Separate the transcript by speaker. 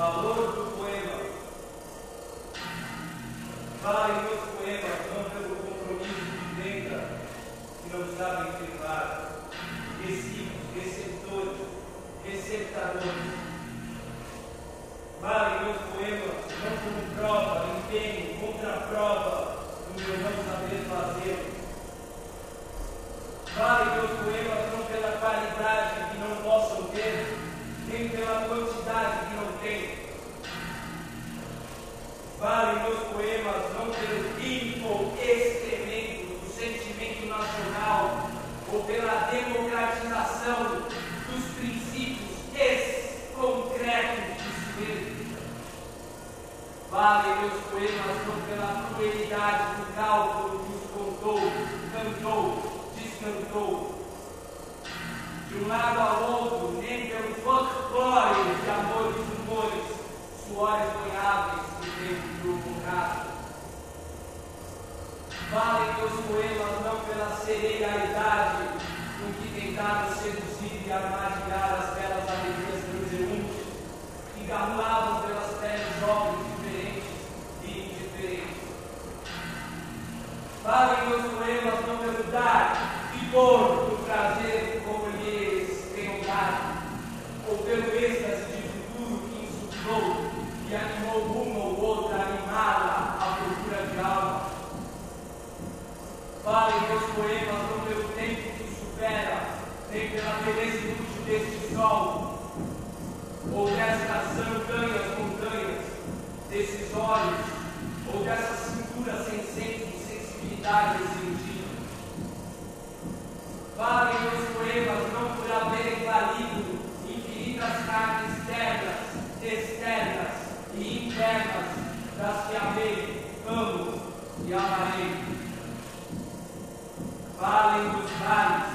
Speaker 1: Valor do poema. Valem meus poemas não pelo compromisso de venda, que não sabem firmar, recibos, receptores, receptadores. Valem meus poemas não como prova, empenho, contraprova do meu não saber fazer. Valem meus poemas não pela qualidade que não possam ter, nem pela quantidade que não tem. Valem meus poemas não pelo químico ou excremento do sentimento nacional, ou pela democratização dos princípios concretos de si mesmo. Valem meus poemas não pela crueldade do cálculo que os contou, cantou, descantou. De um lado ao outro, nem pelo folclore de amores e humores, suores banháveis e tempo provocado. Valem meus poemas não pela serenidade com que tentaram seduzir e armadilhar as belas alegrias transeuntes, que gamulavam pelas peles jovens diferentes e indiferentes. Valem meus poemas não pelo dar vigor do prazer como lhes tenham dado, ou pelo êxtase de futuro que insuflou e animou uma ou outra animada à procura de alma. Valem meus poemas não pelo tempo que supera, nem pela beleza inútil deste sol, ou destas ancanhas montanhas, desses olhos, ou dessa cintura sem senso de sensibilidade exigida. Valem meus poemas não por haverem valido infinitas carnes externas e internas das que amei, amo e amarei. Valem os vales